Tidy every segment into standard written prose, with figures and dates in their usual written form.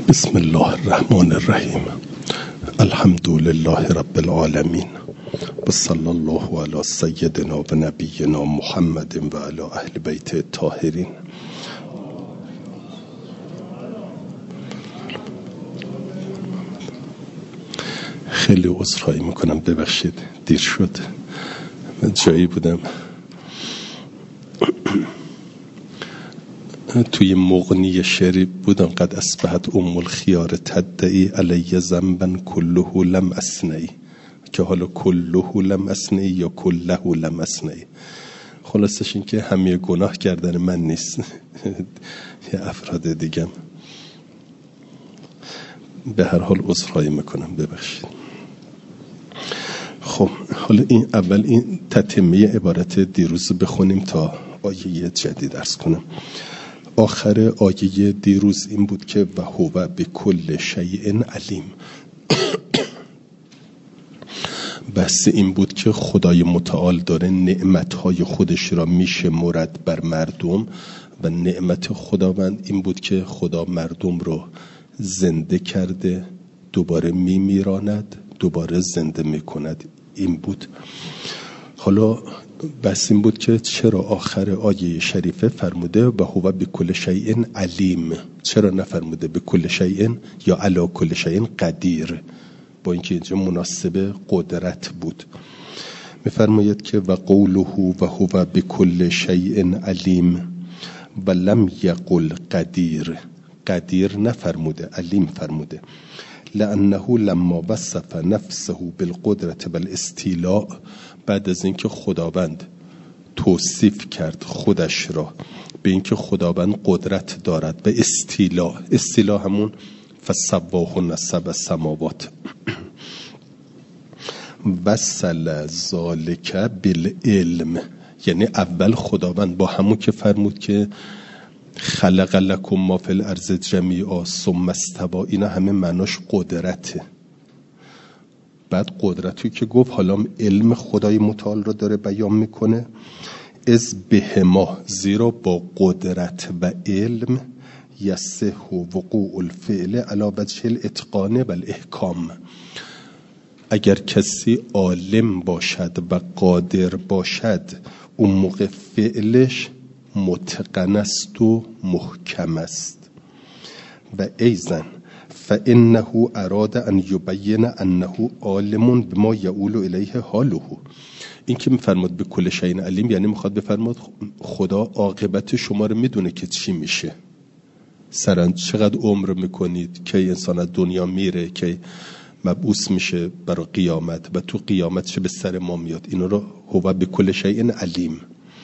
بسم الله الرحمن الرحیم. الحمد لله رب العالمین و صلی الله علی سیدنا و نبینا محمد و علی اهل بیت الطاهرین. خیلی عذرخواهی میکنم، ببخشید دیر شد. من جایی بودم توی مغنی شعری بودم، قد اصبحت الخیار تدعی علی ذنبا کله لم اصنعی، که حالا کله لم اصنعی یا کله لم اصنعی، خلاصش این که همه گناه کردن من نیست، یه افراد دیگم. به هر حال عذرخواهی میکنم، ببخشید. خب حالا اول این تتمه عبارت دیروز بخونیم تا آیه جدید درس کنم. آخر آیه دیروز این بود که و هو بكل شیء علیم. بحث این بود که خدای متعال داره نعمتهای خودش را میشه مرد بر مردم، و نعمت خداوند این بود که خدا مردم رو زنده کرده، دوباره میمیراند، دوباره زنده میکند. این بود. حالا بس این بود که چرا آخر آیه شریفه فرموده و هو بكل شیء علیم، چرا نفرموده بكل شیء یا علی کل شیء قدیر، با اینکه اینجا مناسب قدرت بود. میفرماید که و قوله و هو بكل شیء علیم و لم یقل قدیر، قدیر نفرموده، علیم فرموده. لانه لما وصف نفسه بالقدرة والاستیلاء، بعد از اینکه خداوند توصیف کرد خودش را به اینکه خداوند قدرت دارد و استیلاء همون فسواهن سبع سماوات، وصل ذالک بالعلم، یعنی اول خداوند با همون که فرمود که خلق لکم ما فی الارض جمیعا ثم استوی، اینا همه معناش قدرته. بعد قدرتی که گفت حالا علم خدای متعال رو داره بیان میکنه. از بهما، زیرا با قدرت و علم یصح وقوع الفعل علی وجه الاتقان و الاحکام، اگر کسی عالم باشد و قادر باشد اون موقع فعلش متقن است و محکم است. و ایضا فانه اراد ان یبین انه عالم بما یؤول الیه حاله. این که میفرماد به کل شیء علیم یعنی میخواد بفرماد خدا عاقبت شما رو میدونه که چی میشه، سرن چقدر عمر میکنید، که انسان از دنیا میره، که مبعوث میشه برای قیامت و تو قیامت چه به سر ما میاد. این رو هو به کل شیء علیم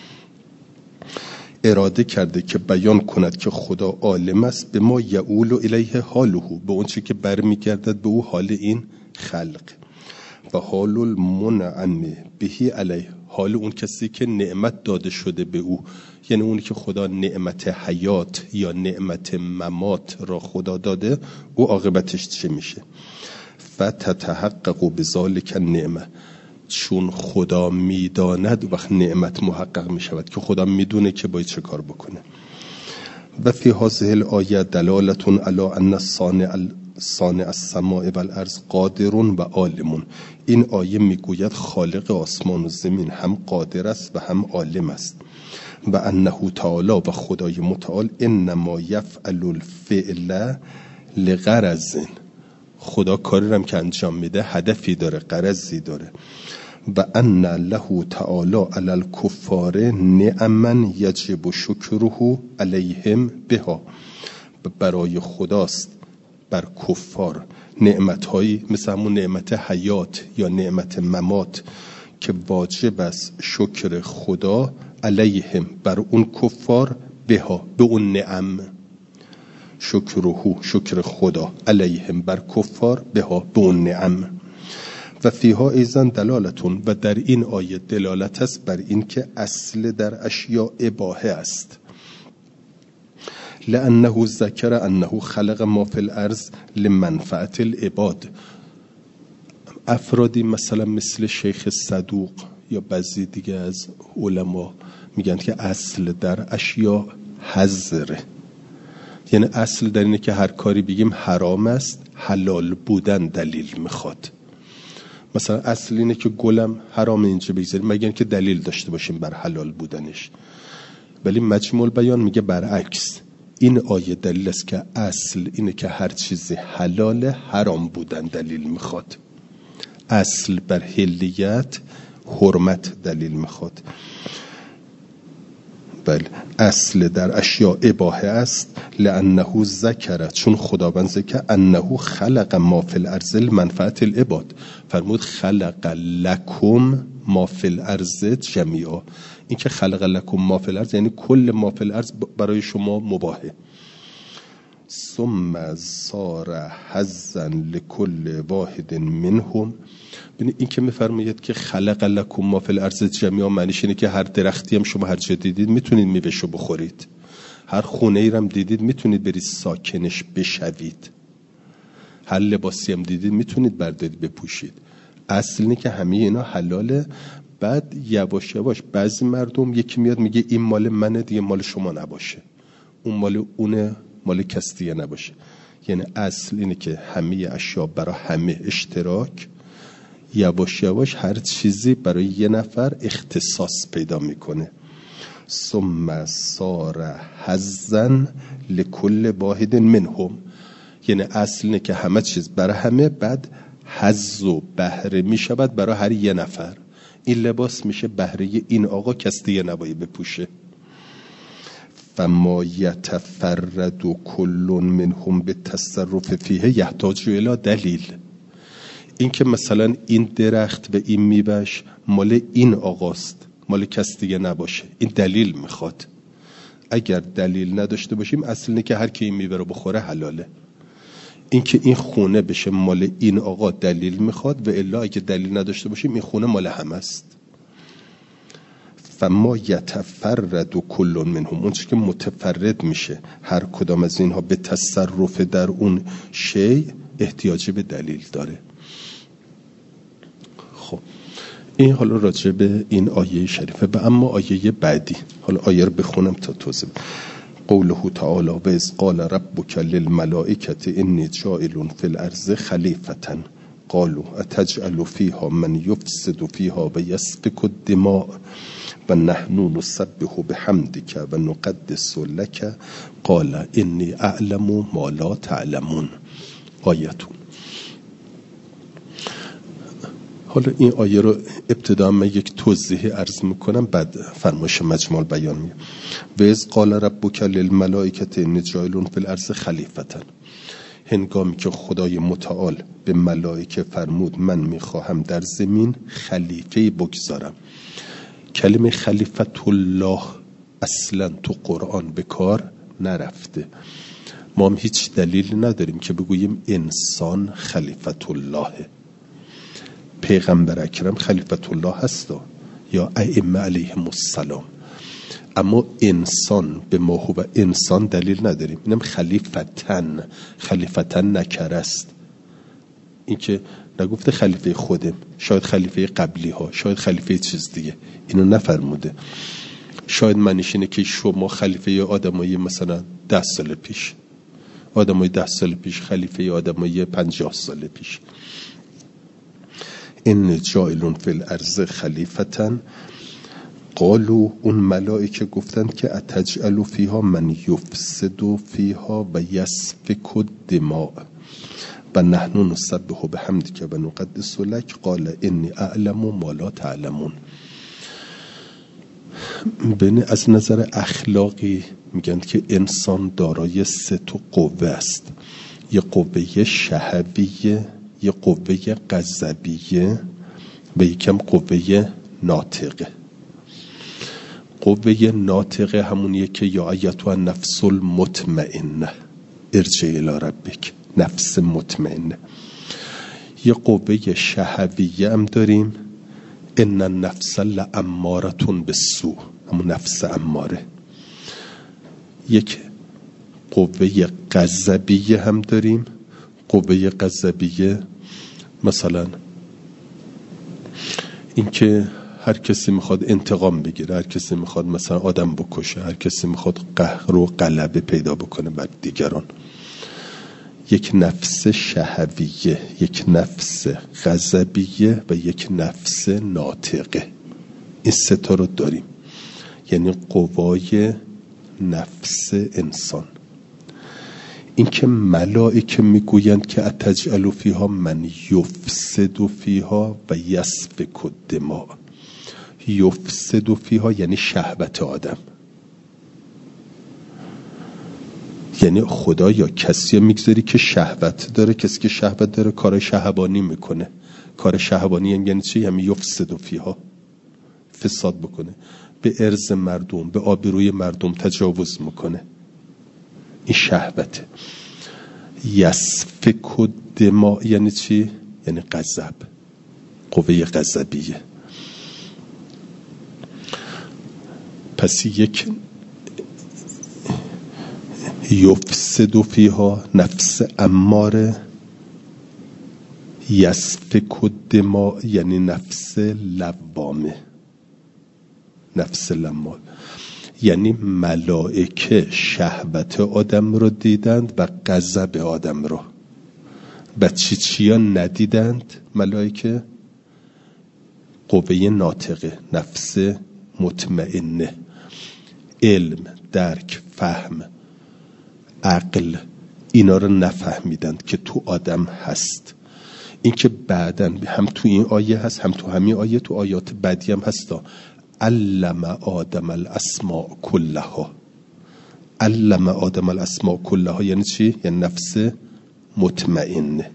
اراده کرده که بیان کند که خدا عالم است به ما یؤول الیه حاله، به اون چی که برمیگردد به او حال این خلق. و حال المنعم بهی علیه، حال اون کسی که نعمت داده شده به او، یعنی اونی که خدا نعمت حیات یا نعمت ممات را خدا داده، او عاقبتش چه میشه. فتتحقق بذالک النعمه، چون خدا میداند وقت نعمت محقق میشود که خدا میدونه که باید چه کار بکنه. و فی هذه الآیه دلالت علی ان صانع السماء والارض قادر و عالم. این آیه میگوید خالق آسمان و زمین هم قادر است و هم عالم است. و انه تعالی، و خدای متعال انما یفعل الفعل لغرض، خدا کاری رو که انجام میده هدفی داره، غرضی داره. و ان له تعالی علی الکفار نعما یجب شکره علیهم بها، برای خداست بر کفار نعمتهایی مثل همون نعمت حیات یا نعمت ممات که واجب است شکر خدا علیهم بر اون کفار بها، به اون نعم، شکر خدا علیهم بر کفار بها، به اون نعم. و فیها ایضا دلالتون، و در این آیه دلالت است بر این که اصل در اشیاء اباحه است. لانه ذکر انه خلق ما فی الارض لمنفعت العباد. افرادی مثلا مثل شیخ صدوق یا بعضی دیگه از علما میگن که اصل در اشیاء حظره، یعنی اصل در اینه که هر کاری بگیم حرام است، حلال بودن دلیل میخواد. مثلا اصل اینه که گلم حرام اینجا بگذاریم مگر اینکه دلیل داشته باشیم بر حلال بودنش. ولی مجموع بیان میگه برعکس، این آیه دلیل است که اصل اینه که هر چیزی حلال، حرام بودن دلیل میخواد. اصل بر حلیت، حرمت دلیل میخواد. بله، اصل در اشیاء اباحه است. لانه ذکر، چون خداوند ذکر انه خلق ما فی الارض منفعت العباد، فرمود خلق لکم ما فی الارض جمیعا. این که خلق لکم ما فی الارض یعنی کل ما فی الارض برای شما مباهه. ثم صار حظا لكل واحد منهم. ببینید این که میفرماید که خلق لکم ما فی الارض جمیعا معنیش اینه که هر درختی هم شما هر جا دیدید میتونید میوهشو بخورید، هر خونه ای هم دیدید میتونید برید ساکنش بشوید، هر لباسی هم دیدید میتونید بردارید بپوشید. اصل اینه که همه اینا حلاله. بعد یواش یواش بعضی مردم یکی میاد میگه این مال منه دیگه مال شما نباشه، اون مال اونه مال کس دیگه نباشه. یعنی اصل اینه که همه اشیا برای همه اشتراک، یواش یواش هر چیزی برای یه نفر اختصاص پیدا میکنه. ثم صار حظا لكل واحد منهم، یعنی اصل اینه که همه چیز برای همه، بعد حظ و بهره میشود برای هر یه نفر. این لباس میشه بهره این آقا، کس دیگه نباید بپوشه. فما یتفرد کل منهم بالتصرف فیه یحتاج الی دلیل. این که مثلا این درخت و این میوهش مال این آقاست، مال کس دیگه نباشه، این دلیل میخواد. اگر دلیل نداشته باشیم اصل اینه که هر کی این میوه رو بخوره حلاله. این که این خونه بشه مال این آقا دلیل میخواد، و الا اگه دلیل نداشته باشیم این خونه مال همه است. فما یتفرد کل منهم، اون چیزی که متفرد میشه هر کدام از اینها به تصرف در اون شی احتیاجی به دلیل داره. خب این حالا راجع به این آیه شریفه. و اما آیه بعدی، حالا آیه رو بخونم تا توضیح. قوله تعالی و اذ قال ربک للملائکة انی جاعل فی الارض خلیفة قالوا اتجعل فیها من یفسد فیها و یسفک الدماء و نحن نسبح بحمدک و نقدس لک قال انی اعلم ما لا تعلمون. آیتون. حالا این آیه رو ابتدا من یک توضیح عرض میکنم، بعد فرمایش مجموع بیان میگم. و اذ قال ربک للملائکة انی جاعل فی الارض خلیفة، هنگامی که خدای متعال به ملائکه فرمود من میخواهم در زمین خلیفه بگذارم. کلمه خلیفت الله اصلا تو قرآن به کار نرفته. ما هم هیچ دلیل نداریم که بگوییم انسان خلیفت اللهه. پیغمبر اکرم خلیفت الله هستا یا ائمه علیهم السلام، اما انسان به ما هو انسان دلیل نداریم. اینم خلیفتن نکره است. این که نگفته خلیفه خودم، شاید خلیفه قبلی ها، شاید خلیفه چیز دیگه، اینو نفرموده. شاید معنیش اینه که شما خلیفه آدمای مثلا 10 سال پیش، آدمای 10 سال پیش خلیفه آدمای 50 سال پیش. این جاعل فی الارض خلیفة قالوا، اون ملائکه گفتن که اتجعل فیها من یفسد فیها و یسفک الدماء و نحن نسبح بحمدک و نقدس لک قال انی اعلم ما لا تعلمون. ببین از نظر اخلاقی میگن که انسان دارای 3 قوه است. یه قوه شهویه، یه قوه غضبیه و یکم قوه ناطقه. قوه ناطقه همونیه که یا ایتها النفس المطمئنه ارجعی الی ربک، نفس مطمئنه. یه قوه شهویه هم داریم، ان النفس لاماره بالسوء، همون نفس اماره. یک قوه غضبیه هم داریم. قوه غضبیه مثلا اینکه هر کسی میخواد انتقام بگیره، هر کسی میخواد مثلا آدم بکشه، هر کسی میخواد قهر و غلبه پیدا بکنه بر دیگران. یک نفس شهویه، یک نفس غضبیه و یک نفس ناطقه. این سه تا رو داریم، یعنی قوای نفس انسان. این که ملائکه میگویند که اتجعل فیها من یفسد فیها و یسفک الدماء. یفسد فیها یعنی شهوت آدم، یعنی خدایا کسی میگذاری که شهوت داره، کسی که شهوت داره کار شهوانی میکنه. کار شهوانی یعنی چی؟ یعنی یفسد فیها، فساد بکنه، به عرض مردم، به آبروی مردم تجاوز میکنه. این شهوته. یسفک الدماء یعنی چی؟ یعنی غضب، قوه غضبیه. پس یک یفسد فیها نفس اماره، یسفک الدماء یعنی نفس لوامه، نفس لوامه. یعنی ملائکه شهوت آدم رو دیدند و غضب آدم رو، و چیا ندیدند ملائکه؟ قوه ناطقه، نفس مطمئنه، علم، درک، فهم، عقل، اینا رو نفهمیدند که تو آدم هست. این که بعداً هم تو این آیه هست، هم تو همین آیه، تو آیات بعدی هم هستا. علم آدم الاسماء کلها. علم آدم الاسماء کلها یعنی چی؟ یعنی نفس مطمئنه.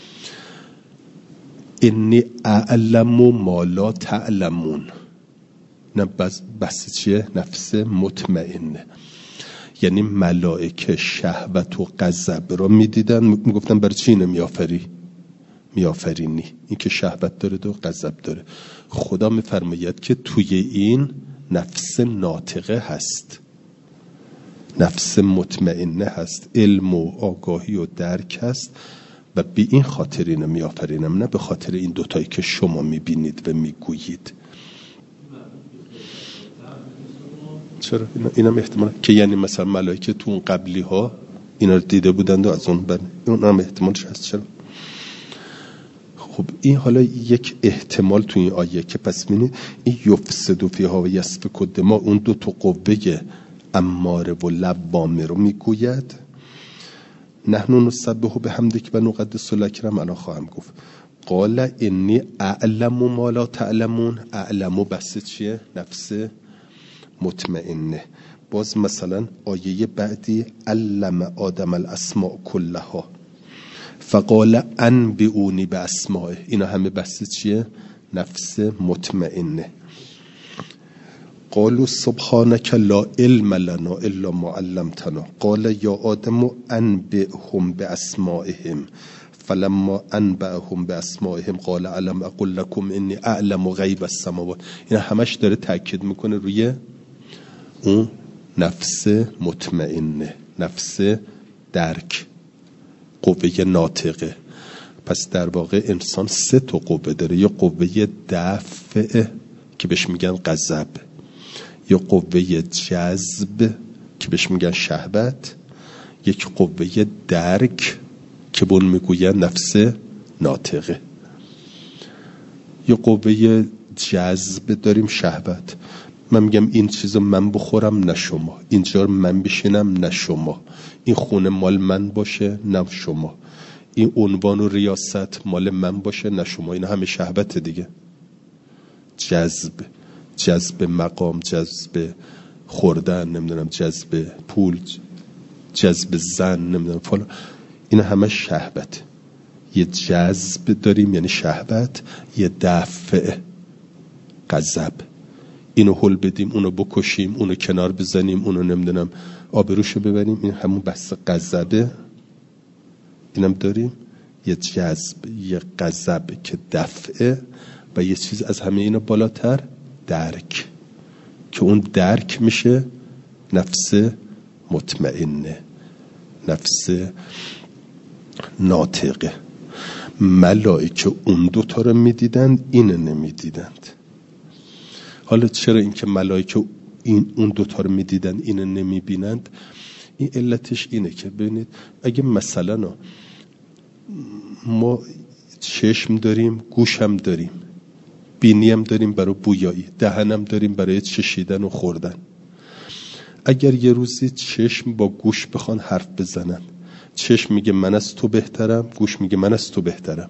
انی اعلم ما لا تعلمون. نه بس چیه؟ نفس مطمئنه. یعنی ملائکه شهوت و غضب رو میدیدن، میگفتن برای چی اینو میآفرینی؟ این که شهوت داره و غضب داره. خدا میفرماید که توی این نفس ناطقه هست، نفس مطمئنه هست، علم و آگاهی و درک هست، و به این خاطر اینو میآفرینم، نه به خاطر این دوتایی که شما میبینید و میگویید. چرا؟ اینم احتمال که یعنی مثلا ملائکه تو اون قبلی ها اینا رو دیده بودند و از اون هم احتمالش هست. چرا؟ خب این حالا یک احتمال تو این آیه که پس می‌بینید این یفسد فیها و یسفک الدماء اون دو تا قوه اماره و لوامه رو میگوید. نحن نسبح بحمدک و نقدس لک رو الان خواهم گفت. قال انی اعلم ما لا تعلمون. اعلم بس چیه؟ نفس مطمئنه. باز مثلا آیه بعدی علم آدم الاسماء کلها فقال انبئونی باسمائه. اینا همه بحث چیه؟ نفس مطمئنه. قالوا سبحانك لا علم لنا الا ما علمتنا قال یا آدم انبئهم باسمائهم فلما انبئهم باسمائهم قال علم اقول لكم انی اعلم غیب السماوات. اینا همش داره تاکید میکنه روی اون نفس مطمئنه، نفس درک، قوه ناطقه. پس در واقع انسان سه تا قوه داره. یا قوه دفع که بهش میگن غضب، یا قوه جذب که بهش میگن شهوت، یک قوه درک که بون میگوین نفس ناطقه. یا قوه جذب داریم شهوت. من میگم این چیزو من بخورم نه شما، اینجا من بشینم نه شما، این خونه مال من باشه نه شما، این عنوان و ریاست مال من باشه نه شما. این همه شهوت دیگه. جذب مقام، جذب خوردن، نمیدونم جذب پول، جذب زن، نمیدونم فلان، این همه شهوت. یه جذب داریم یعنی شهوت، یه دفع غضب. اینو حل بدیم، اونو بکشیم، اونو کنار بزنیم، اونو نمیدونم آبروشو ببریم، این همون بحث غضبه. اینم داریم یه جذب، یه غضب که دفعه، و یه چیز از همه اینا بالاتر درک، که اون درک میشه نفس مطمئنه، نفس ناطقه. ملائکه اون دوتا رو میدیدند، این نمیدیدند. حالا چرا این که ملائکه اون دوتا رو میدیدن اینو نمیبینند؟ این علتش اینه که ببینید اگه مثلا ما چشم داریم، گوش هم داریم، بینی هم داریم برای بویایی، دهن هم داریم برای چشیدن و خوردن. اگر یه روزی چشم با گوش بخوان حرف بزنن، چشم میگه من از تو بهترم، گوش میگه من از تو بهترم.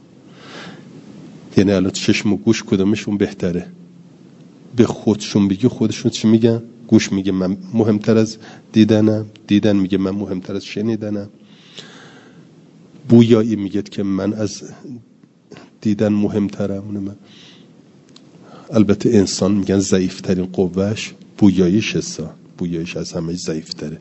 یعنی الان چشم و گوش کدومشون بهتره؟ به خودشون بگی خودشون چی میگن؟ گوش میگه من مهمتر از دیدنم، دیدن میگه من مهمتر از شنیدنم، بویایی میگه که من از دیدن مهمترم. البته انسان میگن ضعیفترین قوهش بویاییش هستا، بویاییش از همه ضعیفتره.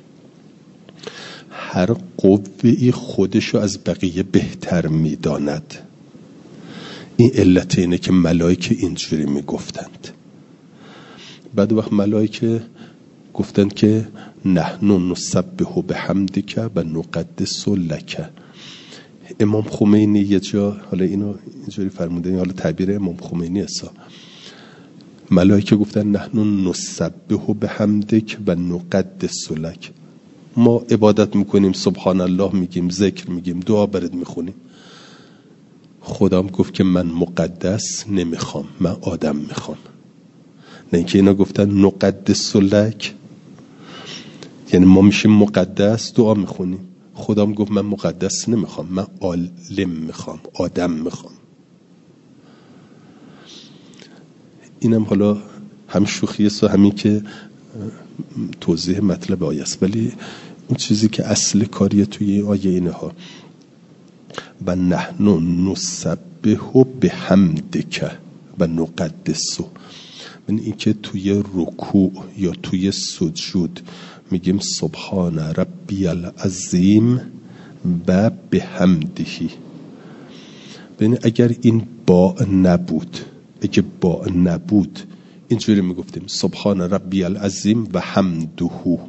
هر قوه‌ای خودشو از بقیه بهتر میداند. این علت اینه که ملائکه اینجوری میگفتند. بعد وقت ملائکه گفتند که نحن نسبح بحمدک و نقدس لک. امام خمینی یه جا حالا اینو اینجوری فرمودن، حالا تعبیر امام خمینی است، ملائکه گفتن نحن نسبح بحمدک و نقدس لک. ما عبادت میکنیم، سبحان الله میگیم، ذکر میگیم، دعا برات میخونیم. خدام گفت که من مقدس نمیخوام، من آدم میخوام. نه اینکه اینا گفتن نقدس لک، یعنی ما میشیم مقدس دعا میخونیم. خدام گفت من مقدس نمیخوام، من عالم میخوام، آدم میخوام. اینم حالا هم شوخیه و همین که توضیح مطلب آیه است، ولی اون چیزی که اصل کاریه توی آیه اینه ها. و نحن نسبح بحمدک و نقدس. یعنی این که توی رکوع یا توی سجود میگیم سبحان ربی العظیم و بحمده. یعنی اگر این با نبود، اگه با نبود اینجوری میگفتیم سبحان ربی العظیم و حمده.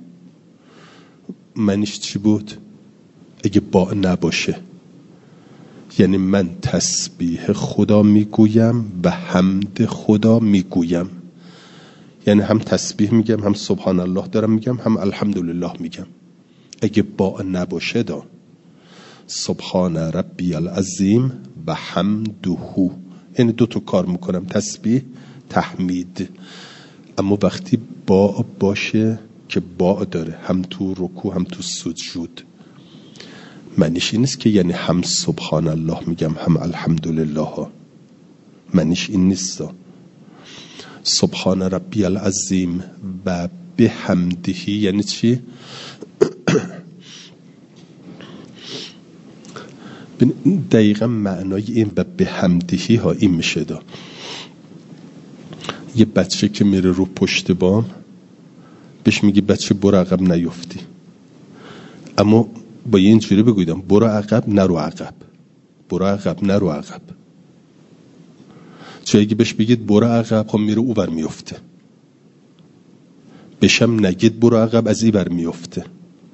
منش چی بود؟ اگه با نباشه یعنی من تسبیح خدا میگویم و حمد خدا میگویم. یعنی هم تسبیح میگم، هم سبحان الله دارم میگم، هم الحمدلله میگم. اگه با نباشه دا سبحان ربی العظیم و حمده، یعنی دو تا کار میکنم، تسبیح تحمید. اما وقتی با باشه که با داره هم تو رکوع هم تو سجود، معنیش این نیست که یعنی هم سبحان الله میگم هم الحمدلله، معنیش این نیست. سبحان ربی العظیم و بحمده یعنی چی؟ دقیقا معنای این و بحمده ها این میشه دا. یه بچه که میره رو پشت بام بهش میگی بچه برو عقب نیفتی، اما با یه اینجوری بگویدم برو عقب نرو عقب، برو عقب نرو عقب. چون اگه بهش بگید برو عقب خب میره او بر میفته، بشم نگید برو عقب از ای بر میفته.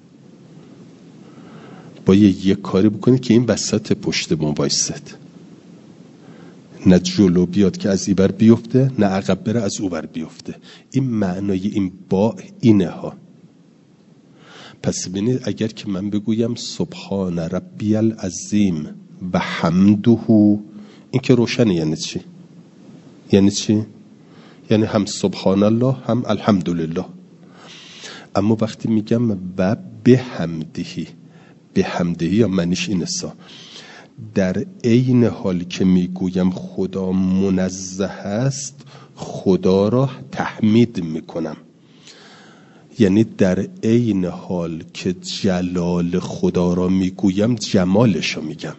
با یه کاری بکنید که این وسط پشت بام وایسد، نه جلو بیاد که از ای بر بیفته، نه عقب بره از او بر بیفته. این معنای این با اینه ها. پس ببینید اگر که من بگویم سبحان ربی العظیم و حمده، این که روشنه. یعنی چی؟ یعنی چی؟ یعنی هم سبحان الله هم الحمدلله. اما وقتی میگم و بحمده، بحمده یا معنیش این است در عین حال که میگویم خدا منزه است خدا را تحمید میکنم. یعنی در عین حال که جلال خدا را میگویم جمالش را میگم،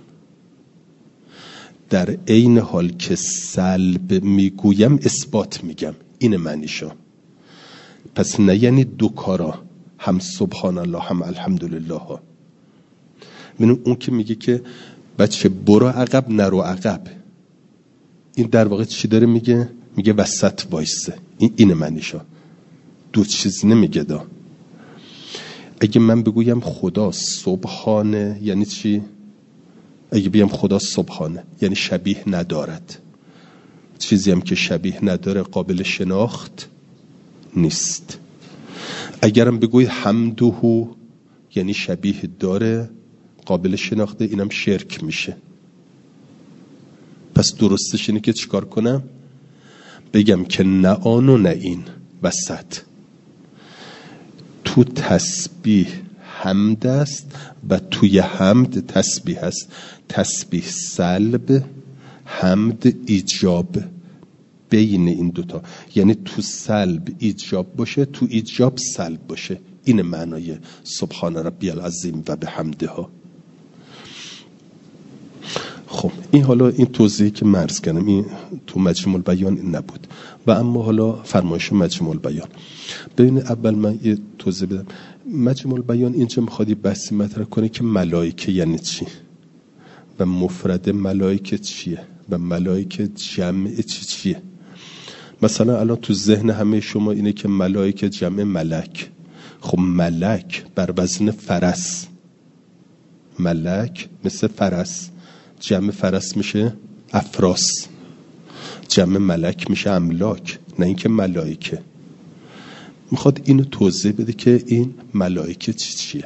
در عین حال که سلب میگویم اثبات میگم. این معنیشو. پس نه یعنی دو کارا، هم سبحان الله هم الحمدلله ها. اون که میگه که بچه برو عقب نرو عقب، این در واقع چی داره میگه؟ میگه وسط وایسه. این معنیشو. دو چیز نمیگه دا. اگه من بگویم خدا سبحانه یعنی چی؟ اگه بگم خدا سبحانه یعنی شبیه ندارد. چیزی هم که شبیه نداره قابل شناخت نیست. اگرم بگوید حمده یعنی شبیه داره قابل شناخته، اینم شرک میشه. پس درستش اینه که چیکار کنم؟ بگم که نه آن و نه این وسط. تو تسبیح حمد است و توی حمد تسبیح است. تسبیح سلب، حمد ایجاب، بین این دوتا. یعنی تو سلب ایجاب باشه، تو ایجاب سلب باشه. این معنای سبحان ربی العظیم و بحمده ها. خب این حالا این توضیحی که مرز کردم این تو مجموع البیان این نبود. و اما حالا فرمایش مجموع البیان. ببین اول من یه توضیح بدم. مجموع البیان اینجا میخواد یه بحثی مطرح کنه که ملائکه یعنی چی و مفرد ملائکه چیه و ملائکه جمع چیه. مثلا الان تو ذهن همه شما اینه که ملائکه جمع ملک. خب ملک بر وزن فرس، ملک مثل فرس، جمع فرس میشه افراس، جمع ملک میشه املاک، نه اینکه ملائکه. میخواد اینو توضیح بده که این ملائکه چیه.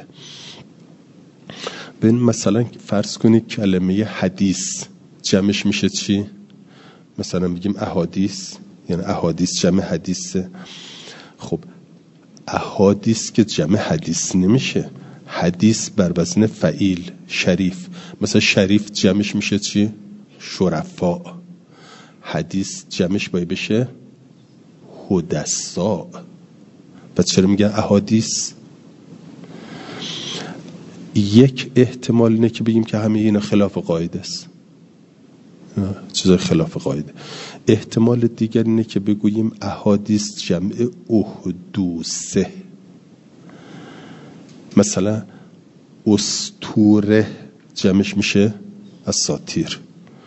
ببین مثلا فرض کنید کلمه حدیث جمعش میشه چی؟ مثلا میگیم احادیث، یعنی احادیث جمع حدیثه. خب احادیث که جمع حدیث نمیشه. حدیث بر وزن فعیل، شریف. مثلا شریف جمعش میشه چی؟ شرفا. حدیث جمعش باید بشه حدثا. و چرا میگن احادیث؟ یک احتمال اینه که بگیم که همه اینا خلاف قاعده است، چیزای خلاف قاعده. احتمال دیگر اینه که بگوییم احادیث جمع احدوثه. مثلا اسطوره جمعش میشه اساطیر،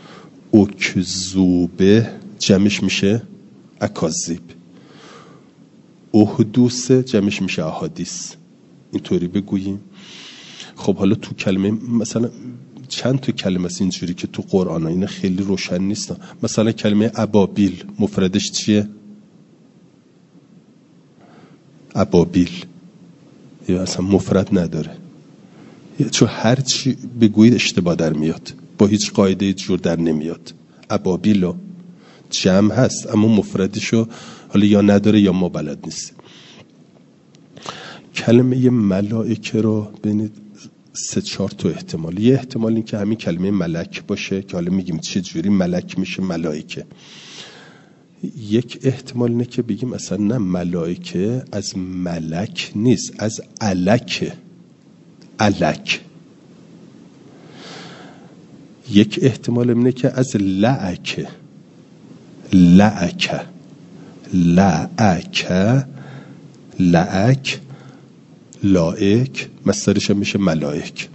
اکذوبه جمعش میشه اکاذیب، احدوثه جمعش میشه احادیث. اینطوری بگوییم. خب حالا تو کلمه مثلا چند تا کلمه است اینجوری که تو قرآن ها، این خیلی روشن نیست. مثلا کلمه ابابیل مفردش چیه؟ ابابیل یا اصلا مفرد نداره، چون هر چی بگویید اشتباه در میاد، با هیچ قاعده جور در نمیاد. ابابیل جمع هست اما مفردشو حالا یا نداره یا ما بلد نیست. کلمه ملائکه رو ببینید 3-4 تا احتمال. یه احتمال این که همین کلمه ملک باشه که حالا میگیم چه جوری ملک میشه ملائکه. یک احتمال اینه که بگیم اصلا نه، ملائکه از ملک نیست، از الکه، الک. یک احتمال اینه که از لعکه، لعکه، لعکه، لعک، لائک، مصدرش میشه ملائک.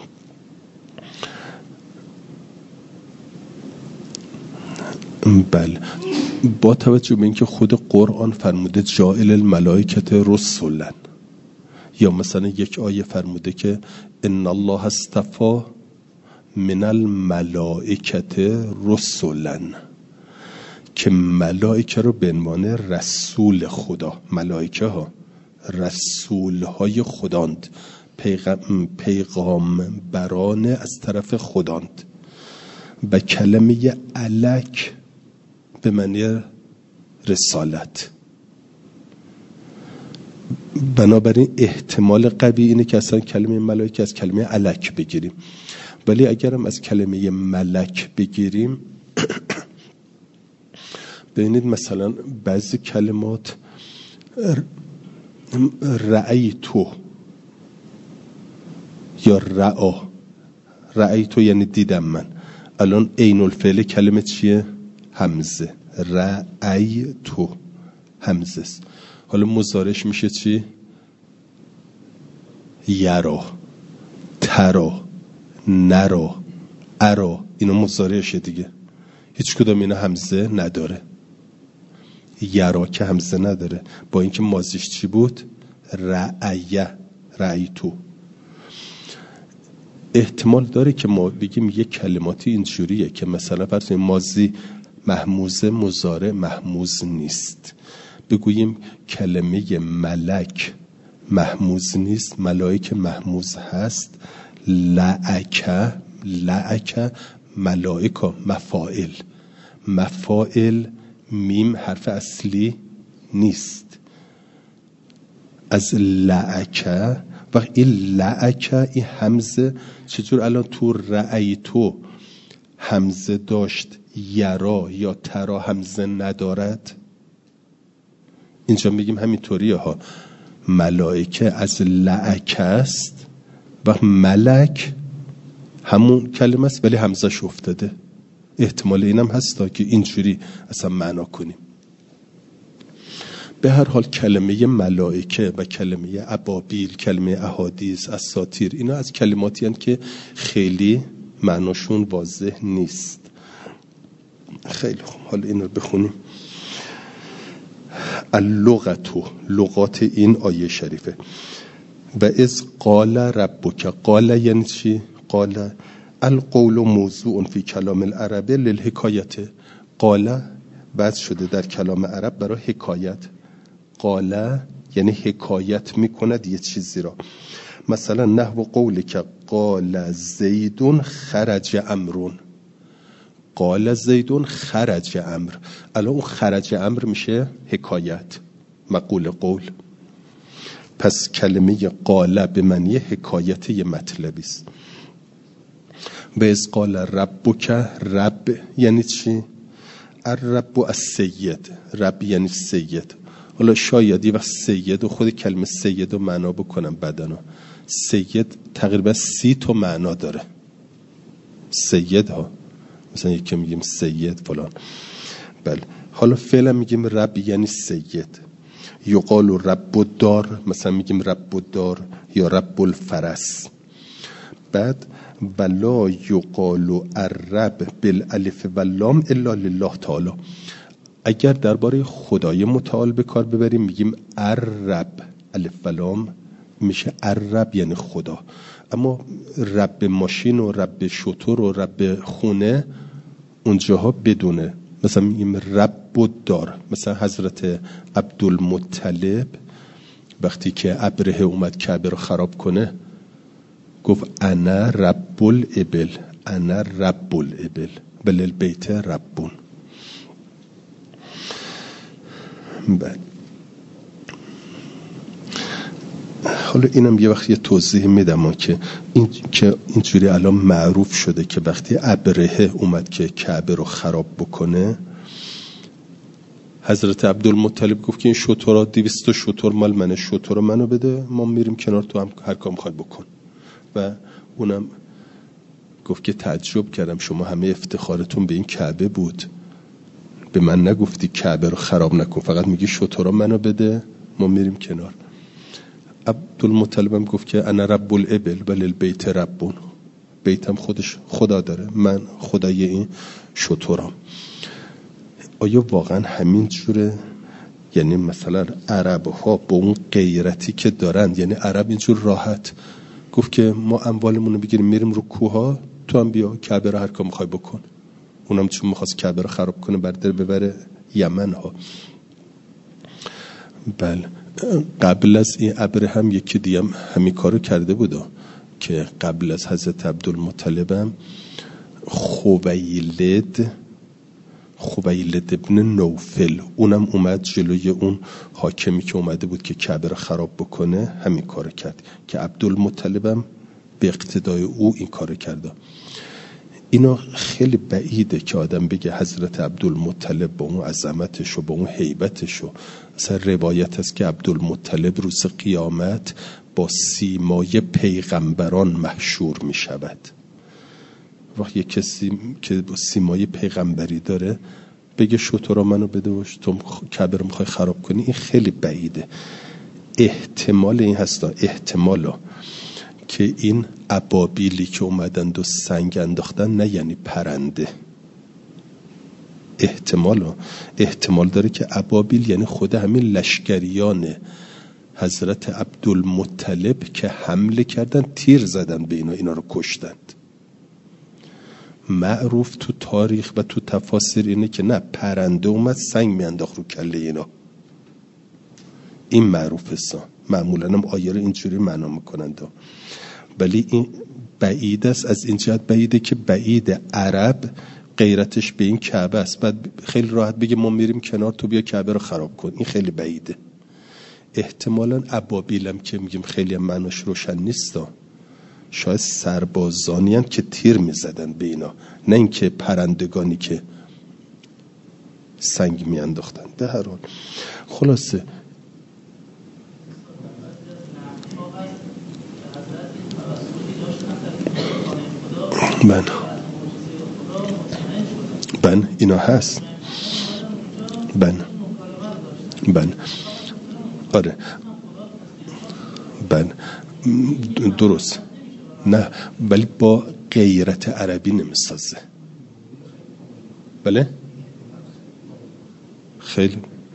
بله، با توجه به اینکه خود قرآن فرموده جاعل الملائکت رسولا، یا مثلا یک آیه فرموده که ان الله اصطفى من الملائکت رسولا، که ملائکه رو به عنوان رسول خدا، ملائکه ها رسول های خداند، پیغام بران از طرف خداند. و کلمه الک به معنی رسالت. بنابراین احتمال قوی اینه که اصلا کلمه ملائکه از کلمه الک بگیریم. ولی اگرم از کلمه ملک بگیریم ببینید مثلا بعضی کلمات رأیتو یا رأیتو یعنی دیدم من. الان عین الفعل کلمه چیه؟ همزه. رأیتو همزه است. حالا مضارعش میشه چی؟ یرا، ترا، نرا، ارا. اینا مضارعشه دیگه. هیچ کدوم اینا همزه نداره. یرا که همزه نداره، با اینکه ماضیش چی بود؟ رأیه، رأیتو. احتمال داره که ما بگیم یک کلماتی اینجوریه که مثلا فرض ماضی محموز مضارع محموز نیست. بگوییم کلمه ملک محموز نیست، ملائک محموز هست. لعک ملائکه مفاعل میم حرف اصلی نیست. از لعکه و این لعکه این همزه چجور الان تو رأیتو همزه داشت یرا یا ترا همزه ندارد؟ اینجا میگیم همینطوریه ها، ملائکه از لعکه است و ملک همون کلمه است ولی همزهش افتاده. احتمال اینم هست تا که اینجوری اصلا معنا کنیم. به هر حال کلمه ملائکه و کلمه ابابیل، کلمه احادیث، اساطیر، اینا از کلماتی هستند که خیلی معناشون واضح نیست. خیلی خوب، حالا این رو بخونیم. لغات این آیه شریفه. و از قال ربک، قال یعنی چی؟ قال القول موضوع فی کلام العرب للحکایت. قال وضع شده در کلام عرب برای حکایت. قال یعنی حکایت میکند یه چیزی را. مثلا نحو قولی که قال زیدون خرج امرون، قال زیدون خرج امر. الان اون خرج امر میشه حکایت، مقول قول. پس کلمه قال به معنی حکایت یه مطلبی است. و از قال ربک، رب یعنی چی؟ الرب السید، رب یعنی سید. حالا شاید یه وقت سید و خود کلمه سید رو معنا بکنم بدنو. سید تقریبا 30 تا معنا داره. سید ها مثلا یکی میگیم سید فلان. بله، حالا فعلا میگیم رب یعنی سید. یقال رب الدار، مثلا میگیم رب الدار یا رب الفرس. بعد ولا یقال الرب بالالف واللام الا لله تعالی. اگر درباره خدای متعال به کار ببریم میگیم الرب، الف و لام میشه الرب یعنی خدا. اما رب ماشین و رب شتر و رب خونه اونجاها بدونه. مثلا میگیم رب الدار. مثلا حضرت عبدالمطلب وقتی که ابرهه اومد کعبه رو خراب کنه گفت انا رب الابل، انا رب الابل وللبیت ربون. بعد حالا اینم یه وقت یه توضیح میدم که اینجوری الان معروف شده که وقتی ابرهه اومد که کعبه رو خراب بکنه، حضرت عبدالمطلب گفت که این شترها 200 شتر مال منه، شتر منو بده، ما میریم کنار، تو هم هر کار میخوای بکن. و اونم گفت که تعجب کردم شما همه افتخارتون به این کعبه بود، به من نگفتی کعبه رو خراب نکن، فقط میگی شترها منو بده، ما میریم کنار. عبدالمطلب هم گفت که انا رب الابل وللبیت ربون، بیتم خودش خدا داره، من خدای این شترام. آیا واقعا همین جوره؟ یعنی مثلا عرب ها با اون غیرتی که دارن، یعنی عرب اینجور راحت گفت که ما اموالمون رو بگیریم میریم رو کوها، تو هم بیا کعبه رو هر کار میخوای بکن. اونم چون میخواست کعبه رو خراب کنه بردار ببره یمن ها. بله، قبل از این ابره هم یکی دیگه همین کارو کرده بود که قبل از حضرت عبدالمطلب هم خویلد ابن نوفل اونم اومد جلوی اون حاکمی که اومده بود که کعبه رو خراب بکنه همین کارو کرد، که عبدالمطلب هم به اقتدای او این کارو کرده. اینا خیلی بعیده که آدم بگه حضرت عبدالمطلب با اون عظمتش و با اون هیبتش و اصلا روایت هست که عبدالمطلب روز قیامت با سیمای پیغمبران محشور می شود. وقتی یک کسی که با سیمای پیغمبری داره بگه شترا منو بده و تو کعبه رو میخوای خراب کنی، این خیلی بعیده. احتمال این هستا، احتمالا که این ابابیلی که اومدند و سنگ انداختن نه یعنی پرنده، احتمال داره که ابابیل یعنی خود همین لشکریان حضرت عبدالمطلب که حمله کردن، تیر زدن به اینا رو کشتند. معروف تو تاریخ و تو تفاسیر اینه که نه، پرنده اومد سنگ میانداخت رو کله اینا. این معروف هستن، معمولا هم آیه رو اینجوری معنا میکنند. ولی این بعید است، از این جهت بعیده که بعید عرب غیرتش به این کعبه است. بعد خیلی راحت بگه ما میریم کنار، تو بیا کعبه رو خراب کن. این خیلی بعیده. احتمالاً ابابیلم که میگیم خیلی معناش روشن نیست، شاید سربازانی هم که تیر میزدن به اینا، نه اینکه پرندگانی که سنگ میانداختن. به هر حال خلاصه بن اینا هست. بن آره بن درست، نه ولی با غیرت عربی نمیسازه. بله خیلی.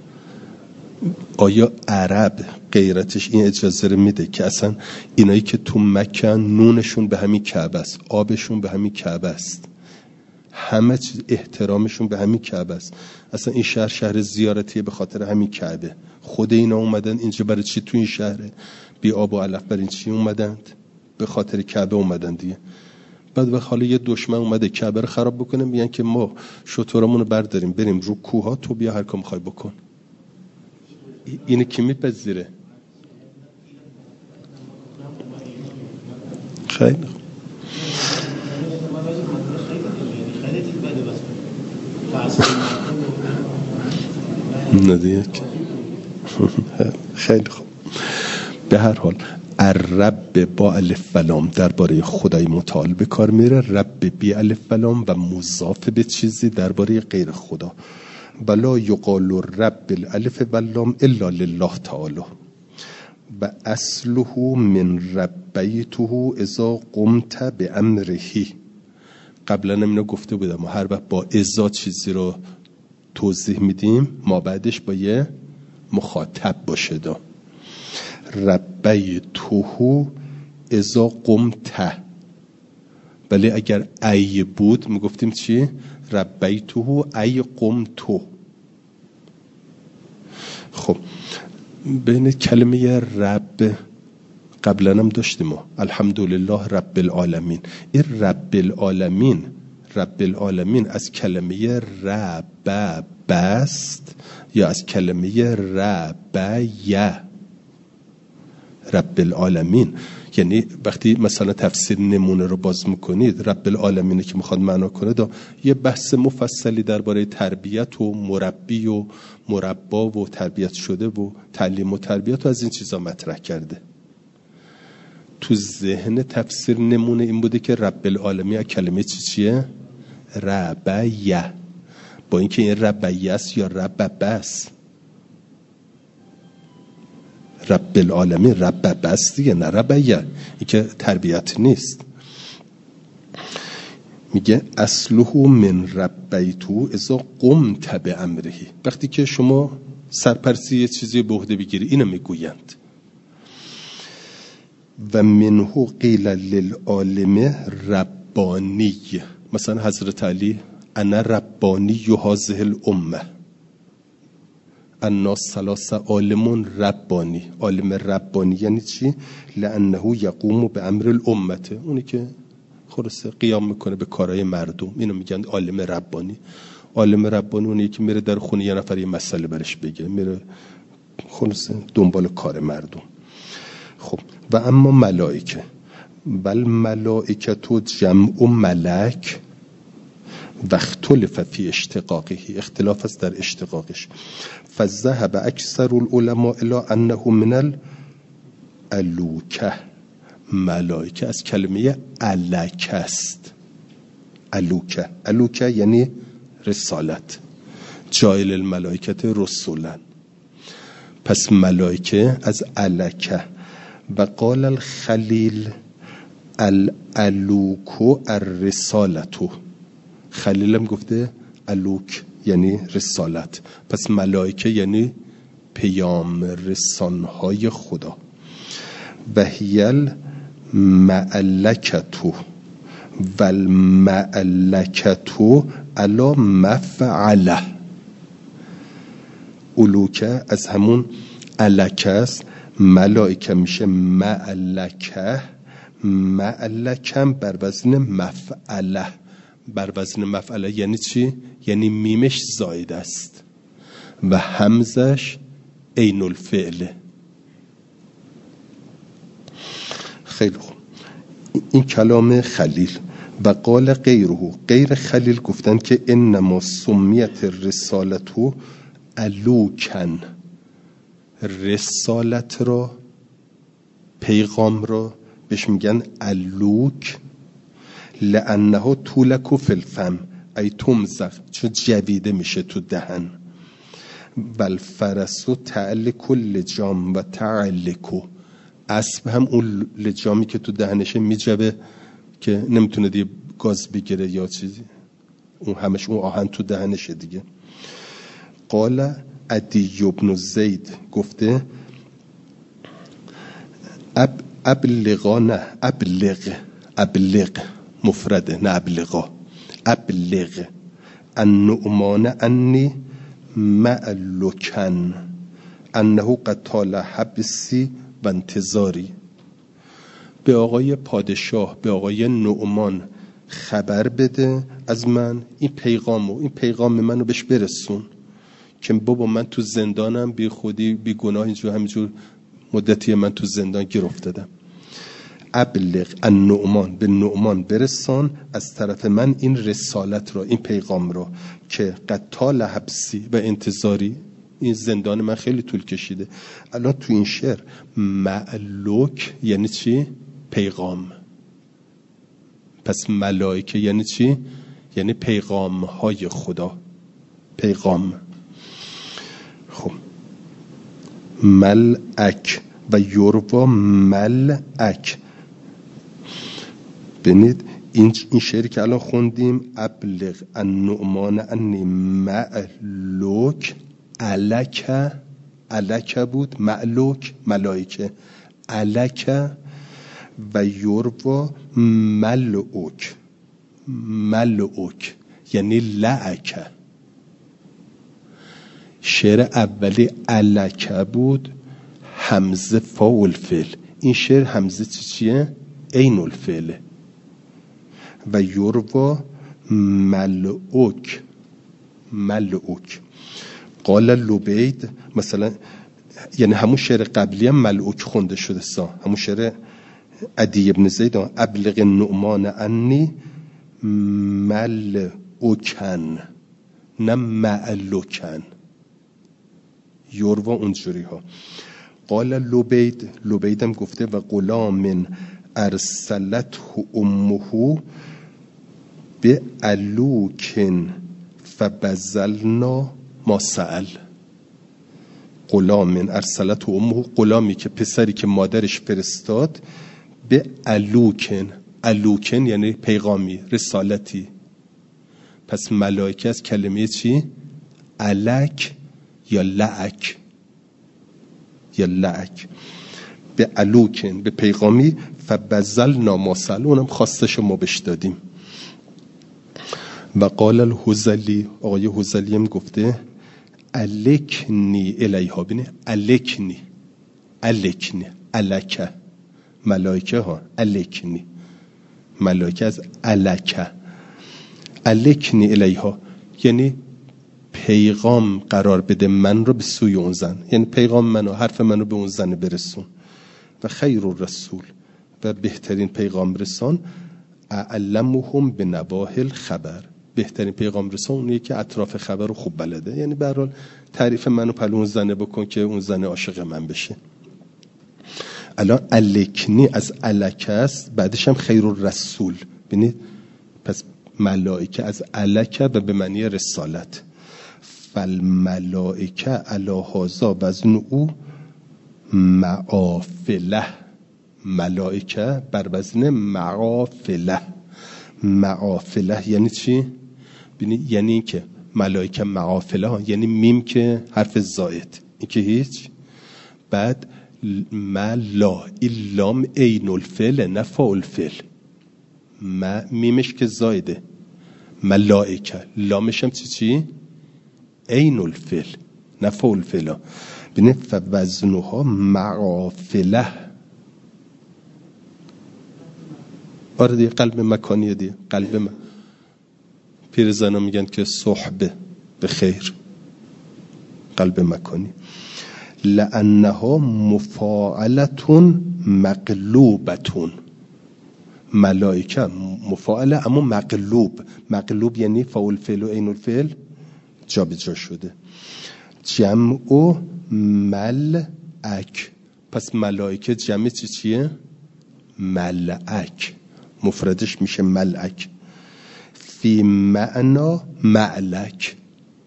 آیا عرب غیرتش این اجازه رو میده که اصلا اینایی که تو مکه نونشون به همین کعبه است، آبشون به همین کعبه است، همه چیز احترامشون به همین کعبه است، اصلا این شهر زیارتیه به خاطر همین کعبه. خود اینا اومدن اینجا برای چی؟ تو این شهره بی آب و علف برای چی اومدند؟ به خاطر کعبه اومدن دیگه. بعد وقت حالا یه دشمن اومده کعبه رو خراب بکنه، میگن که ما شترمون رو برداریم بریم رو کوها، تو بیا هر کار میخوای بکن. اینه کی میپذیره؟ خیلی ندیک. خیلی خوب. به هر حال الرب با الف و لام درباره خدای متعال به کار میره، رب بی الف و لام و مضاف به چیزی درباره غیر خدا. ولا یقال رب الالف و لام الا لله تعالی و اصله من ربیته اذا قمت بامره. قبلا اینو گفته بودم و هر وقت با اذا چیزی رو توضیح میدیم ما بعدش با یه مخاطب باشه. دا ربیته اذا قمت، ولی اگر ای بود میگفتیم چی؟ ربیته ای قمتو. خب بین کلمه رب قبلا هم داشتیم الحمدلله رب العالمین. این رب العالمین از کلمه رب بست یا از کلمه رب العالمین؟ یعنی وقتی مثلا تفسیر نمونه رو باز میکنید، رب العالمین که میخواد معنا کنه یه بحث مفصلی درباره تربیت و مربی و مربا و تربیت شده و تعلیم و تربیت و از این چیزا مطرح کرده. تو ذهن تفسیر نمونه این بوده که رب العالمین کلمه چیه؟ ربیه، با اینکه این ربیه است یا رب بس. رب العالمین رب بس دیگه، نه ربیه، این که تربیت نیست. میگه اصله من ربیتو اذا قمت بامره، وقتی که شما سرپرستی یه چیزی به عهده بگیری. اینو میگویند. و منه قیل للعالم ربانی، مثلا حضرت علی انا ربانی هذه الامه، الناس ثلاثه عالم ربانی. عالم ربانی یعنی چی؟ لانه یقوم بامر الامه، اونی که خلاص قیام میکنه به کارهای مردم، اینو میگن عالم ربانی. عالم ربانی اونی که میره در خونه یه نفر یه مسئله برش بگه، میره خلاص دنبال کار مردم. خب و اما ملائکه، بل ملائکه تو جمع ملک و اختلف فی اشتقاقه، اختلاف است در اشتقاقش. فذهب اکثر العلماء الى انه من الالوکه، ملائکه از کلمه الک است. الوکه یعنی رسالت، جایل الملائکه رسولا، پس ملائکه از الکه. و قال الخلیل الالوکو الرسالتو، خلیل هم گفته الوک یعنی رسالت، پس ملائکه یعنی پیام رسانهای خدا. و هیل معلکتو والمعلکتو علی مفعله. علوکه از همون علکه است، ملائکه میشه معلکه، معلکم بر وزن مفعله. بر وزن مفعله یعنی چی؟ یعنی میمش زاید است و همزش عین الفعله. خیلی خوب، این کلام خلیل. و قال غیره، غیر خلیل گفتن که انما سمیت رسالتو علوکن، رسالت را، پیغام را بهش میگن علوک، لانه تولک فی الفم ای تمزق، چون جویده میشه تو دهن. والفرس تعلک اللجام و تعلکو، اسب هم اون لجامی که تو دهنشه میجوه که نمیتونه دیگه گاز بگیره یا چیزی، اون همش اون آهن تو دهنشه دیگه. قال عدی بن زید گفته ابلغا، نه ابلغ مفرده، نه ابلغا، ابلغ النعمان انی معلوکن انه قد طال حبسی و انتظاری. به آقای پادشاه، به آقای نعمان خبر بده از من این پیغام منو بهش برسون که بابا من تو زندانم، بی خودی بی گناه همینجور مدتی من تو زندان گیر افتادم. ابلغ النعمان، به نعمان برسان از طرف من این رسالت را، این پیغام را که قد طال حبسی و انتظاری، این زندان من خیلی طول کشیده. الان تو این شعر معلوک یعنی چی؟ پیغام. پس ملائکه یعنی چی؟ یعنی پیغام های خدا، پیغام. خب ملعک و یوروا ملعک. ببینید این شعری که الان خوندیم، ابلغ النعمان انی معلوک، علک بود، معلوک ملائکه، علک و یوروا ملعوک یعنی لعک. شعر اولی علکه بود، همزه فاول فعل. این شعر همزه چیه؟ عین الفعل. و یوروا ملعوک. قال لبید مثلا، یعنی همون شعر قبلی هم ملعوک خونده شده سا، همون شعر عدی بن زید، ابلغ النعمان انی ملعوکن نه معلوکن، یوروا اونجوری ها. قال لبید هم گفته و غلام ارسلته امه به علوکن فبذلنا ما سأل. غلام ارسلته امه، غلامی که پسری که مادرش فرستاد، به علوکن یعنی پیغامی، رسالتی. پس ملائکه از کلمه چی؟ علک یا لعک، به علوکن، به پیغامی. فبذلنا ما سأل، اونم خواستش ما بش دادیم. و قال الحزلی، آقای حزلی هم گفته الکنی الیها. بینه الکنی الکه ملائکه ها، الکنی ملائکه از الکه، الکنی الیها یعنی پیغام قرار بده من رو به سوی اون زن، یعنی پیغام منو، حرف منو به اون زن برسون. و خیر الرسول، و بهترین پیغام رسان، اعلمهم به نواحی الخبر، بهترین پیغام رسان اونیه که اطراف خبر رو خوب بلده. یعنی به هر حال تعریف منو پلو اون زنه بکن که اون زن عاشق من بشه. الان الکنی از الکه است، بعدش هم خیر الرسول. ببینید پس ملائکه از الکه و به معنی رسالت. فالملائکه علی هذا وزن او معافله، ملائکه بر وزن معافله یعنی چی؟ ببینید یعنی این که ملائکه معافله ها، یعنی میم که حرف زائد، این که هیچ، بعد ملا، این لام عین الفعل نه فاعل فعل، میمش که زایده، ملائکه، لامش هم چی؟ عین الفعل، نه فعل فعلا. بینه فوزنها معافله. آره دیگه، قلب مکانیه دیگه، قلب پیرزنا میگن که صحبه به خیر، قلب مکانی. لانها مفاعلتون مقلوبتون. ملائکه مفاعله اما مقلوب یعنی فاعل فعل و عین الفعل جا به جا شده. جمع و ملائک، پس ملائکه جمع چیه؟ ملائک، مفردش میشه ملائک. فی معنا ملک،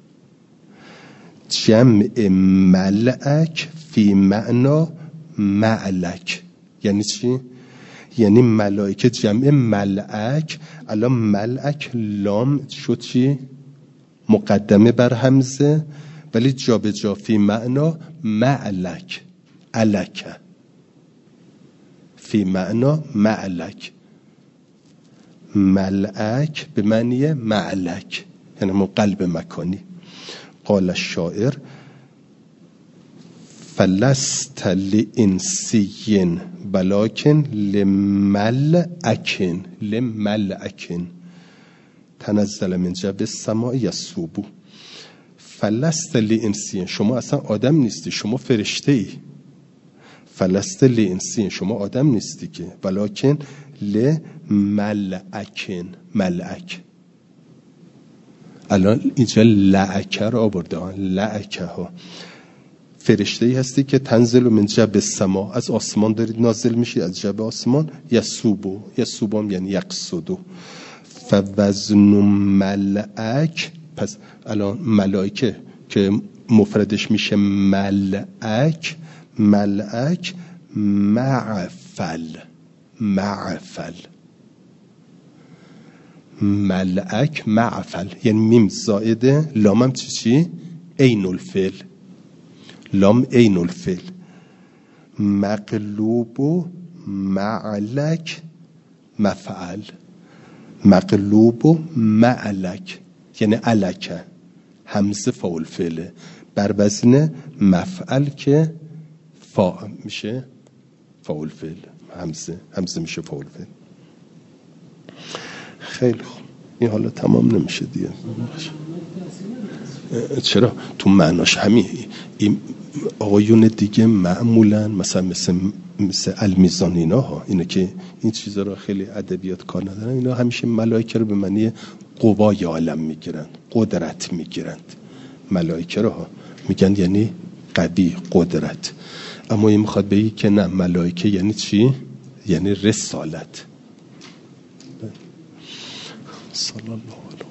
جمع ملک فی معنا ملک یعنی چی؟ یعنی ملائکه جمع ملک. الان ملک لام شد چی؟ مقدمه بر همزه، ولی جا به جا فی معنا ملک، الکه فی معنا ملک. ملک به معنی ملک یعنی من قلب مکانی. قال الشاعر فلست لانسی ولکن لملأکن تنزل من جب السماء یصوب. فلست لانسی، شما اصلا آدم نیستی، شما فرشته ای. فلست لانسی، شما آدم نیستی که، ولکن لملأکن، ملأک. الان اینجا لعکه رو آورده، لعکه ها فرشته ای هستی که تنزل من جب السما، از آسمان دارید نازل میشی، از جب آسمان. یصوبو، یصوبم یعنی یقصدو. فوزن ملائک، پس الان ملائکه که مفردش میشه ملائک، ملائک معفل، معفل، ملائک معفل یعنی میم زائده، لامم چی؟ عین الفعل، لام عین الفعل. مقلوب و معلک مفعل، مقلوب و معلک یعنی علکه، همزه فاعل فعله بر وزن مفعل که فا میشه فاعل فعل، همزه میشه فاعل فعل. خیلی خوب، این حالا تمام نمیشه دیگه. چرا؟ تو معناش همین. این آقایون دیگه معمولا مثلا مثل المیزانینا ها، اینه که این چیزا رو خیلی ادبیات کار ندارن، اینا همیشه ملائکه رو به معنی قوای عالم میگیرن، قدرت میگیرن. ملائکه رو ها میگن یعنی قوی، قدرت. اما این میخواد بگی که نه، ملائکه یعنی چی؟ یعنی رسالت. صلی الله علیه